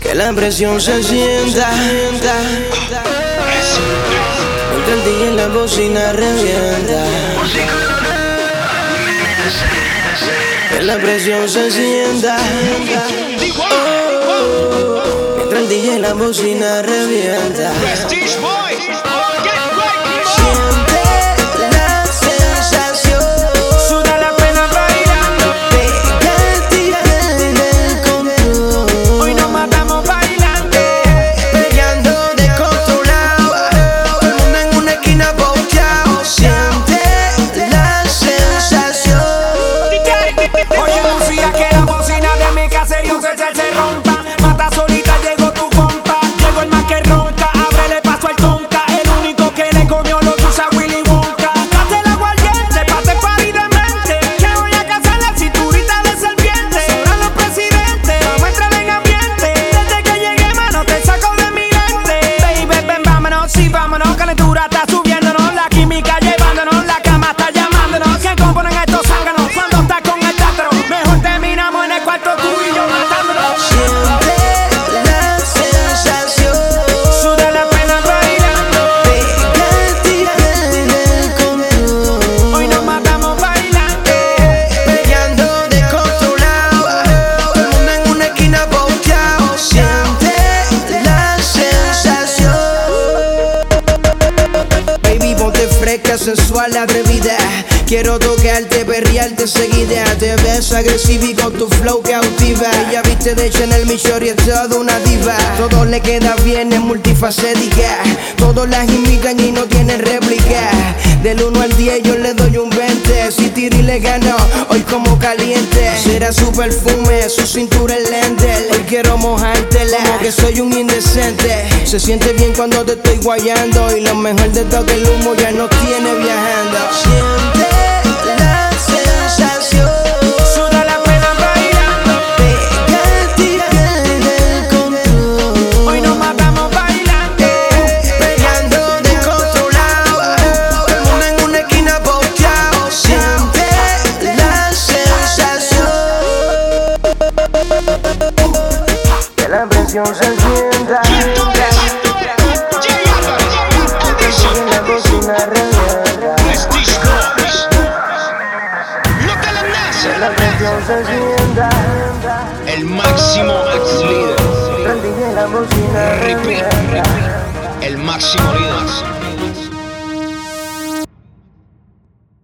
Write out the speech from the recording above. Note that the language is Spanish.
Que la presión se sienta. Porque el DJ en la bocina revienta. Que la presión se sienta. Mientras el DJ en la bocina revienta. Sensual, atrevida. Quiero tocarte, perrearte seguida. Te ves agresiva y con tu flow cautiva. Ella viste de Chanel, mi shorty es toda una diva. Todo le queda bien, es multifacética. Todos las imitan y no tienen réplica. Del 1 al 10 yo le doy un 20. Si Tiri le ganó, hoy como caliente. Será su perfume, su cintura el lente. Hoy quiero mojártela, como que soy un indecente. Se siente bien cuando te estoy guayando. Y lo mejor de todo que el humo ya no tiene viajando. Siente la sensación. Suda la pena bailando. Pégate y pierde el control. Hoy nos matamos bailando. Peleando descontrolado. Todo el mundo en una esquina posteado. Siente la sensación. Que la presión se sienta. El máximo líder. El máximo líder.